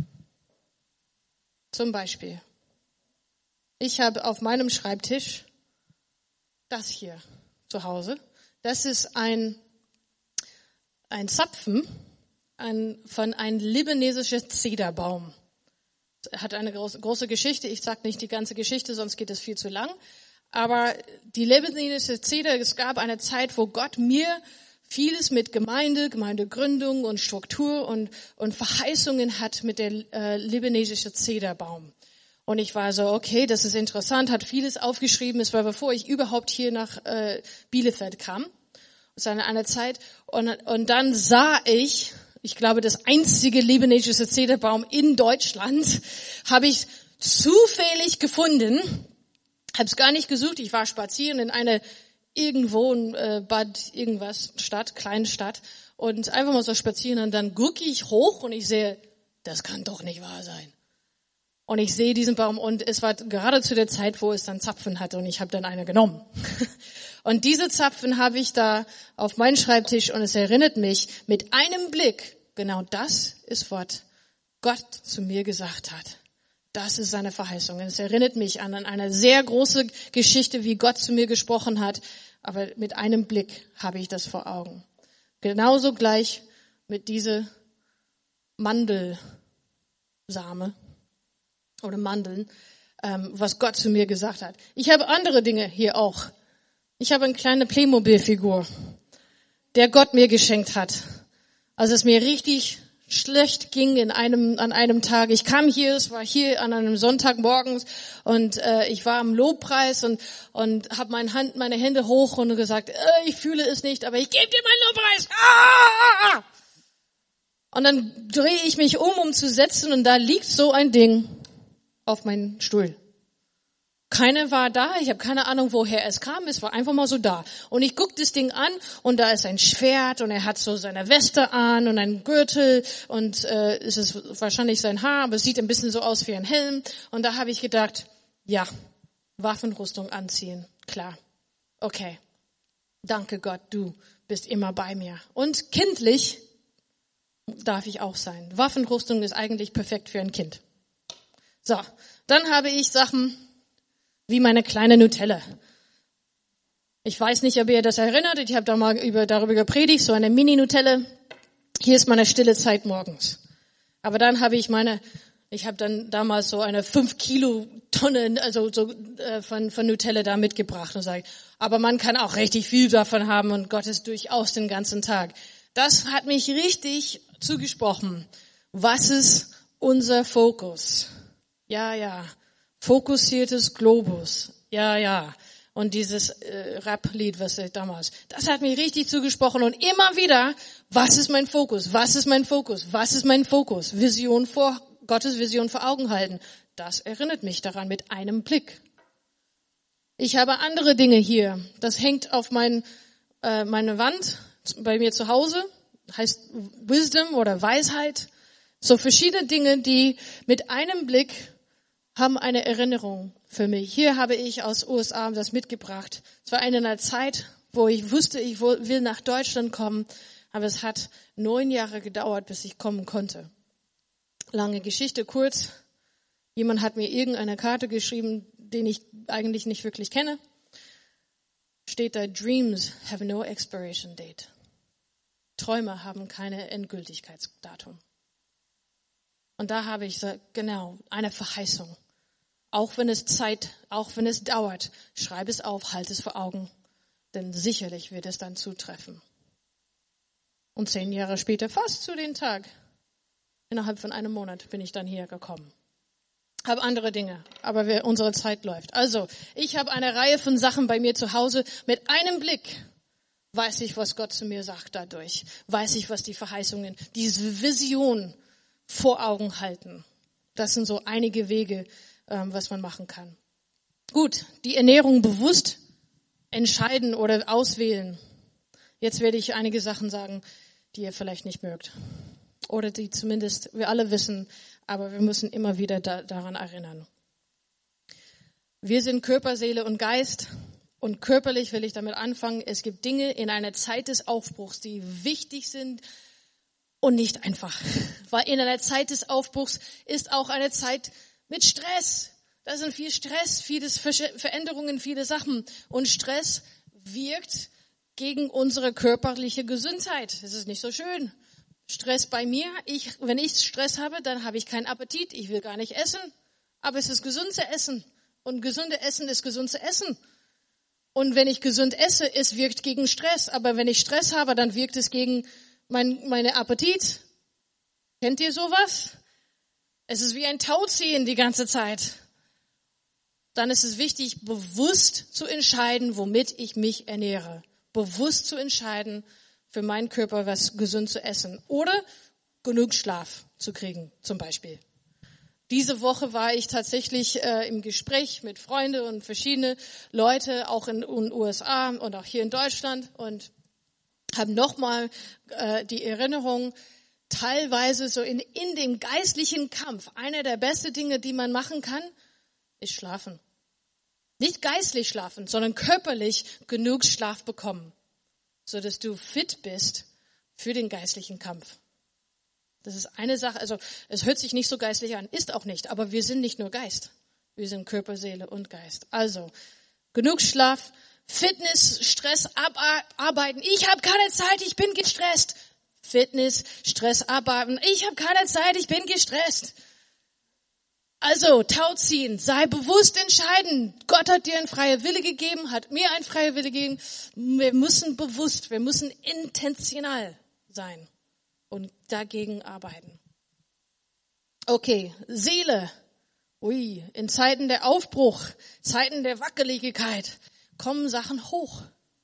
Zum Beispiel, ich habe auf meinem Schreibtisch das hier zu Hause. Das ist ein, ein Zapfen ein, von einem libanesischen Zederbaum. Hat eine große, große Geschichte. Ich sage nicht die ganze Geschichte, sonst geht es viel zu lang. Aber die libanesische Zeder, es gab eine Zeit, wo Gott mir vieles mit Gemeinde, Gemeindegründung und Struktur und, und Verheißungen hat mit der äh, libanesischen Zederbaum. Und ich war so, okay, das ist interessant, hat vieles aufgeschrieben. Es war, bevor ich überhaupt hier nach äh, Bielefeld kam. Es war eine, eine Zeit. Und, und dann sah ich, ich glaube, das einzige libanesische Zederbaum in Deutschland, habe ich zufällig gefunden. Habe es gar nicht gesucht. Ich war spazieren in einer irgendwo in äh, Bad irgendwas Stadt, kleine Stadt und einfach mal so spazieren und dann gucke ich hoch und ich sehe, das kann doch nicht wahr sein. Und ich sehe diesen Baum und es war gerade zu der Zeit, wo es dann Zapfen hatte und ich habe dann eine genommen. Und diese Zapfen habe ich da auf meinen Schreibtisch und es erinnert mich mit einem Blick, genau das ist, was Gott zu mir gesagt hat. Das ist seine Verheißung. Es erinnert mich an eine sehr große Geschichte, wie Gott zu mir gesprochen hat. Aber mit einem Blick habe ich das vor Augen. Genauso gleich mit dieser Mandelsame oder Mandeln, ähm, was Gott zu mir gesagt hat. Ich habe andere Dinge hier auch. Ich habe eine kleine Playmobil-Figur, der Gott mir geschenkt hat, als es mir richtig schlecht ging in einem an einem Tag. Ich kam hier, es war hier an einem Sonntag morgens und äh, ich war am Lobpreis und und habe meine Hand, meine Hände hoch und gesagt, äh, ich fühle es nicht, aber ich gebe dir meinen Lobpreis. Ah! Und dann drehe ich mich um, um zu setzen und da liegt so ein Ding auf meinem Stuhl. Keiner war da, ich habe keine Ahnung, woher es kam, es war einfach mal so da. Und ich gucke das Ding an und da ist ein Schwert und er hat so seine Weste an und einen Gürtel und äh, es ist wahrscheinlich sein Haar, aber es sieht ein bisschen so aus wie ein Helm. Und da habe ich gedacht, ja, Waffenrüstung anziehen, klar, okay, danke Gott, du bist immer bei mir. Und kindlich darf ich auch sein. Waffenrüstung ist eigentlich perfekt für ein Kind. So, dann habe ich Sachen wie meine kleine Nutella. Ich weiß nicht, ob ihr das erinnert. Ich habe da mal über, darüber gepredigt, so eine Mini-Nutella. Hier ist meine stille Zeit morgens. Aber dann habe ich meine, ich habe dann damals so eine fünf Kilo Tonne, also so äh, von, von Nutella da mitgebracht und sage, aber man kann auch richtig viel davon haben und Gott ist durchaus den ganzen Tag. Das hat mich richtig zugesprochen. Was ist unser Fokus? Ja, ja. Fokussiertes Globus. Ja, ja. Und dieses äh, Rap-Lied, was ich damals, das hat mich richtig zugesprochen. Und immer wieder, was ist mein Fokus? Was ist mein Fokus? Was ist mein Fokus? Vision vor, Gottes Vision vor Augen halten. Das erinnert mich daran mit einem Blick. Ich habe andere Dinge hier. Das hängt auf mein, äh, meine Wand bei mir zu Hause. Heißt Wisdom oder Weisheit. So verschiedene Dinge, die mit einem Blick haben eine Erinnerung für mich. Hier habe ich aus U S A das mitgebracht. Es war in einer Zeit, wo ich wusste, ich will nach Deutschland kommen, aber es hat neun Jahre gedauert, bis ich kommen konnte. Lange Geschichte, kurz. Jemand hat mir irgendeine Karte geschrieben, den ich eigentlich nicht wirklich kenne. Steht da, Dreams have no expiration date. Träume haben keine Endgültigkeitsdatum. Und da habe ich gesagt, genau, eine Verheißung. Auch wenn es Zeit, auch wenn es dauert, schreib es auf, halt es vor Augen, denn sicherlich wird es dann zutreffen. Und zehn Jahre später, fast zu dem Tag, innerhalb von einem Monat bin ich dann hier gekommen. Habe andere Dinge, aber wir, unsere Zeit läuft. Also, ich habe eine Reihe von Sachen bei mir zu Hause. Mit einem Blick weiß ich, was Gott zu mir sagt dadurch. Weiß ich, was die Verheißungen, diese Vision vor Augen halten. Das sind so einige Wege, was man machen kann. Gut, die Ernährung bewusst entscheiden oder auswählen. Jetzt werde ich einige Sachen sagen, die ihr vielleicht nicht mögt. Oder die zumindest wir alle wissen, aber wir müssen immer wieder da, daran erinnern. Wir sind Körper, Seele und Geist. Und körperlich will ich damit anfangen. Es gibt Dinge in einer Zeit des Aufbruchs, die wichtig sind und nicht einfach. Weil in einer Zeit des Aufbruchs ist auch eine Zeit mit Stress. Da sind viel Stress, viele Veränderungen, viele Sachen. Und Stress wirkt gegen unsere körperliche Gesundheit. Das ist nicht so schön. Stress bei mir, ich, wenn ich Stress habe, dann habe ich keinen Appetit. Ich will gar nicht essen. Aber es ist gesund zu essen. Und gesunde Essen ist gesund zu essen. Und wenn ich gesund esse, es wirkt gegen Stress. Aber wenn ich Stress habe, dann wirkt es gegen mein, meine Appetit. Kennt ihr sowas? Es ist wie ein Tauziehen die ganze Zeit. Dann ist es wichtig, bewusst zu entscheiden, womit ich mich ernähre. Bewusst zu entscheiden, für meinen Körper was gesund zu essen. Oder genug Schlaf zu kriegen, zum Beispiel. Diese Woche war ich tatsächlich äh, im Gespräch mit Freunden und verschiedene Leute, auch in den U S A und auch hier in Deutschland, und haben nochmal äh, die Erinnerung, teilweise so in, in dem geistlichen Kampf, einer der besten Dinge, die man machen kann, ist schlafen. Nicht geistlich schlafen, sondern körperlich genug Schlaf bekommen, so dass du fit bist für den geistlichen Kampf. Das ist eine Sache, also es hört sich nicht so geistlich an, ist auch nicht, aber wir sind nicht nur Geist. Wir sind Körper, Seele und Geist. Also genug Schlaf, Fitness, Stress abarbeiten. Ich habe keine Zeit, ich bin gestresst. Fitness, Stress abarbeiten. Ich habe keine Zeit, ich bin gestresst. Also Tauziehen, sei bewusst entscheiden. Gott hat dir einen freien Wille gegeben, hat mir einen freien Wille gegeben. Wir müssen bewusst, wir müssen intentional sein. und dagegen arbeiten. Okay, Seele. Ui, in Zeiten der Aufbruch, Zeiten der Wackeligkeit kommen Sachen hoch.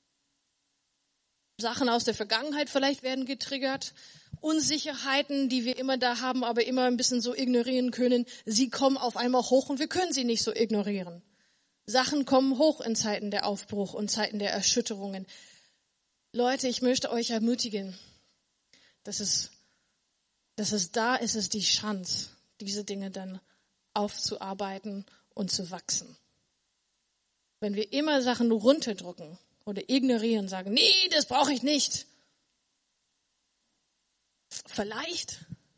Sachen aus der Vergangenheit vielleicht werden getriggert. Unsicherheiten, die wir immer da haben, aber immer ein bisschen so ignorieren können, sie kommen auf einmal hoch und wir können sie nicht so ignorieren. Sachen kommen hoch in Zeiten der Aufbruch und Zeiten der Erschütterungen. Leute, ich möchte euch ermutigen, dass es, dass es da ist, es die Chance, diese Dinge dann aufzuarbeiten und zu wachsen. Wenn wir immer Sachen runterdrücken oder ignorieren, sagen, nee, das brauche ich nicht. Vielleicht,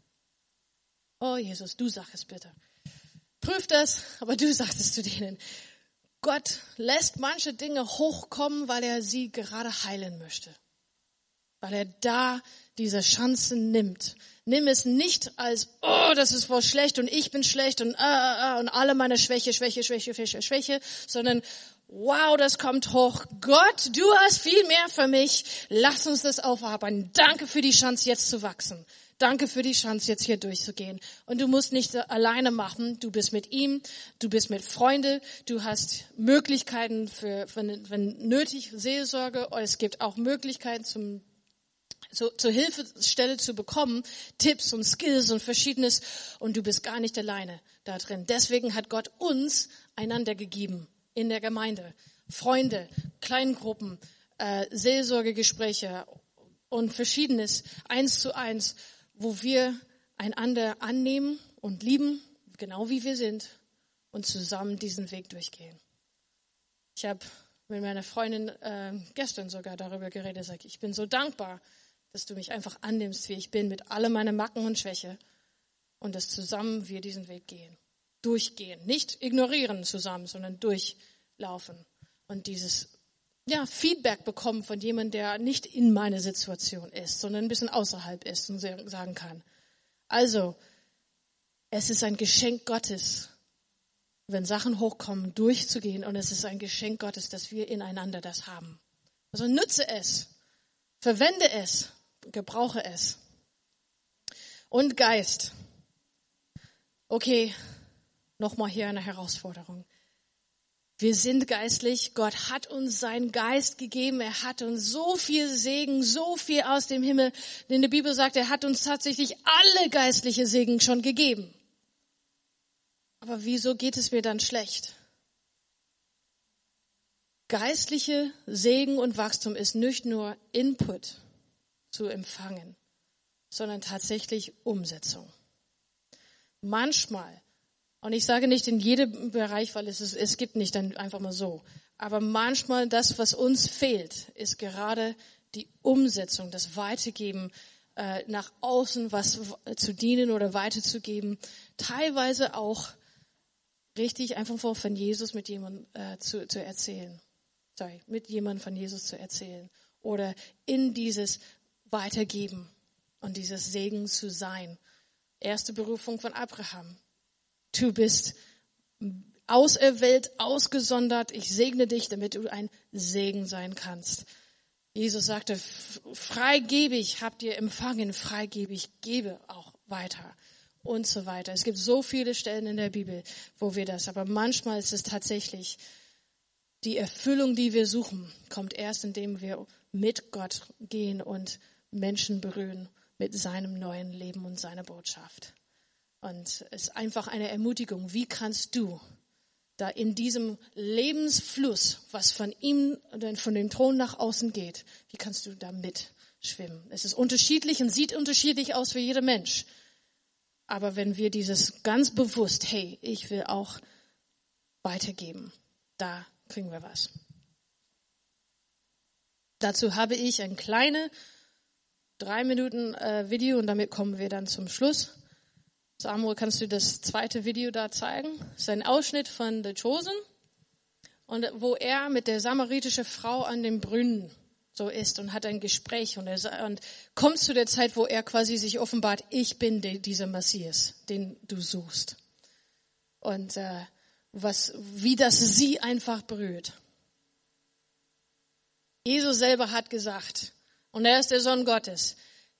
oh Jesus, du sag es bitte. Prüf das, aber du sagst es zu denen. Gott lässt manche Dinge hochkommen, weil er sie gerade heilen möchte. Weil er da diese Chancen nimmt. Nimm es nicht als, oh, das ist wohl schlecht und ich bin schlecht und, ah, ah, und alle meine Schwäche, Schwäche, Schwäche, Schwäche, Schwäche, sondern wow, das kommt hoch. Gott, du hast viel mehr für mich. Lass uns das aufarbeiten. Danke für die Chance, jetzt zu wachsen. Danke für die Chance, jetzt hier durchzugehen. Und du musst nicht alleine machen. Du bist mit ihm, du bist mit Freunden, du hast Möglichkeiten für, wenn, wenn nötig, Seelsorge. Es gibt auch Möglichkeiten zum So, zur Hilfestelle zu bekommen, Tipps und Skills und Verschiedenes, und du bist gar nicht alleine da drin. Deswegen hat Gott uns einander gegeben in der Gemeinde. Freunde, Kleingruppen, äh, Seelsorgegespräche und Verschiedenes, eins zu eins, wo wir einander annehmen und lieben, genau wie wir sind, und zusammen diesen Weg durchgehen. Ich habe mit meiner Freundin äh, gestern sogar darüber geredet, sag ich, ich bin so dankbar, dass du mich einfach annimmst, wie ich bin, mit all meinen Macken und Schwäche, und dass zusammen wir diesen Weg gehen, durchgehen, nicht ignorieren zusammen, sondern durchlaufen und dieses ja Feedback bekommen von jemandem, der nicht in meiner Situation ist, sondern ein bisschen außerhalb ist und sagen kann. Also, es ist ein Geschenk Gottes, wenn Sachen hochkommen, durchzugehen, und es ist ein Geschenk Gottes, dass wir ineinander das haben. Also nutze es, verwende es, gebrauche es. Und Geist. Okay, nochmal hier eine Herausforderung. Wir sind geistlich. Gott hat uns seinen Geist gegeben. Er hat uns so viel Segen, so viel aus dem Himmel. In der Bibel sagt, er hat uns tatsächlich alle geistliche Segen schon gegeben. Aber wieso geht es mir dann schlecht? Geistliche Segen und Wachstum ist nicht nur Input zu empfangen, sondern tatsächlich Umsetzung. Manchmal, und ich sage nicht in jedem Bereich, weil es, ist, es gibt nicht dann einfach mal so, aber manchmal das, was uns fehlt, ist gerade die Umsetzung, das Weitergeben, äh, nach außen was zu dienen oder weiterzugeben, teilweise auch richtig einfach von Jesus mit jemandem äh, zu, zu erzählen. Sorry, mit jemandem von Jesus zu erzählen oder in dieses Weitergeben und dieses Segen zu sein. Erste Berufung von Abraham. Du bist auserwählt, ausgesondert. Ich segne dich, damit du ein Segen sein kannst. Jesus sagte, freigebig habt ihr empfangen, freigebig gebe auch weiter und so weiter. Es gibt so viele Stellen in der Bibel, wo wir das, aber manchmal ist es tatsächlich, die Erfüllung, die wir suchen, kommt erst, indem wir mit Gott gehen und Menschen berühren mit seinem neuen Leben und seiner Botschaft. Und es ist einfach eine Ermutigung. Wie kannst du da in diesem Lebensfluss, was von ihm, von dem Thron nach außen geht, wie kannst du da mitschwimmen? Es ist unterschiedlich und sieht unterschiedlich aus für jeder Mensch. Aber wenn wir dieses ganz bewusst, hey, ich will auch weitergeben, da kriegen wir was. Dazu habe ich ein kleines drei Minuten äh, Video und damit kommen wir dann zum Schluss. Samuel, kannst du das zweite Video da zeigen? Das ist ein Ausschnitt von The Chosen, und wo er mit der samaritischen Frau an dem Brunnen so ist und hat ein Gespräch und, er, und kommt zu der Zeit, wo er quasi sich offenbart, ich bin de, dieser Messias, den du suchst. Und äh, was, wie das sie einfach berührt. Jesus selber hat gesagt, und er ist der Sohn Gottes,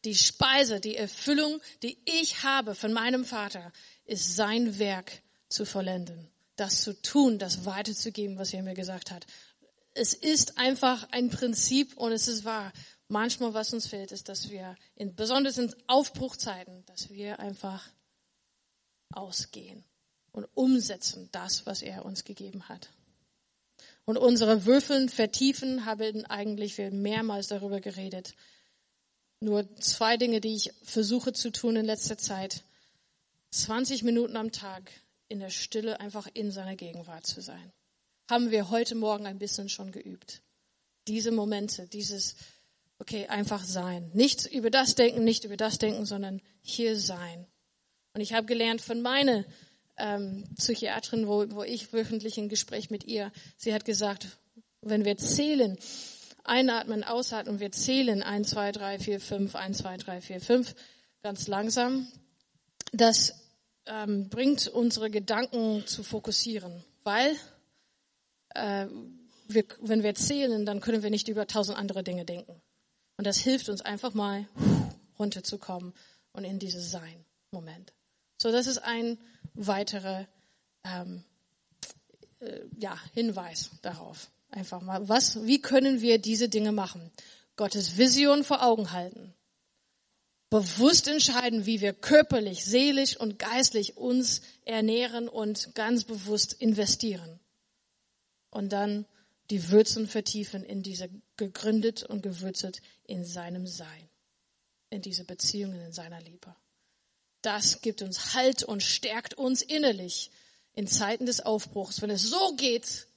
die Speise, die Erfüllung, die ich habe von meinem Vater, ist sein Werk zu vollenden. Das zu tun, das weiterzugeben, was er mir gesagt hat. Es ist einfach ein Prinzip und es ist wahr. Manchmal, was uns fehlt, ist, dass wir, in, besonders in Aufbruchzeiten, dass wir einfach ausgehen und umsetzen das, was er uns gegeben hat. Und unsere Würfeln vertiefen, haben eigentlich wir mehrmals darüber geredet. Nur zwei Dinge, die ich versuche zu tun in letzter Zeit. zwanzig Minuten am Tag in der Stille einfach in seiner Gegenwart zu sein. Haben wir heute Morgen ein bisschen schon geübt. Diese Momente, dieses, okay, einfach sein. Nicht über das denken, nicht über das denken, sondern hier sein. Und ich habe gelernt von meiner ähm, Psychiaterin, wo, wo ich wöchentlich ein Gespräch mit ihr, sie hat gesagt, wenn wir zählen, einatmen, ausatmen, wir zählen eins, zwei, drei, vier, fünf, eins, zwei, drei, vier, fünf, ganz langsam, das ähm, bringt unsere Gedanken zu fokussieren, weil äh, wir, wenn wir zählen, dann können wir nicht über tausend andere Dinge denken. Und das hilft uns einfach mal runterzukommen und in dieses Sein-Moment. So, das ist ein weiterer ähm, äh, ja, Hinweis darauf. Einfach mal, was, wie können wir diese Dinge machen? Gottes Vision vor Augen halten. Bewusst entscheiden, wie wir körperlich, seelisch und geistlich uns ernähren und ganz bewusst investieren. Und dann die Wurzeln vertiefen in diese gegründet und gewurzelt in seinem Sein. In diese Beziehungen, in seiner Liebe. Das gibt uns Halt und stärkt uns innerlich in Zeiten des Aufbruchs, wenn es so geht,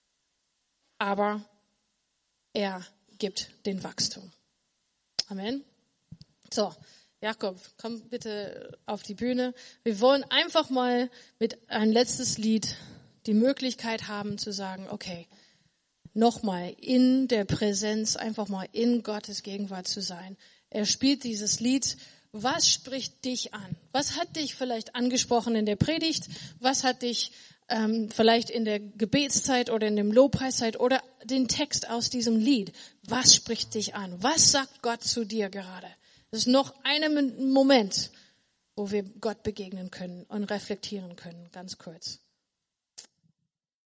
aber er gibt den Wachstum. Amen. So, Jakob, komm bitte auf die Bühne. Wir wollen einfach mal mit ein letztes Lied die Möglichkeit haben zu sagen, okay, nochmal in der Präsenz, einfach mal in Gottes Gegenwart zu sein. Er spielt dieses Lied. Was spricht dich an? Was hat dich vielleicht angesprochen in der Predigt? Was hat dich ähm, vielleicht in der Gebetszeit oder in dem Lobpreiszeit oder den Text aus diesem Lied? Was spricht dich an? Was sagt Gott zu dir gerade? Das ist noch ein Moment, wo wir Gott begegnen können und reflektieren können, ganz kurz.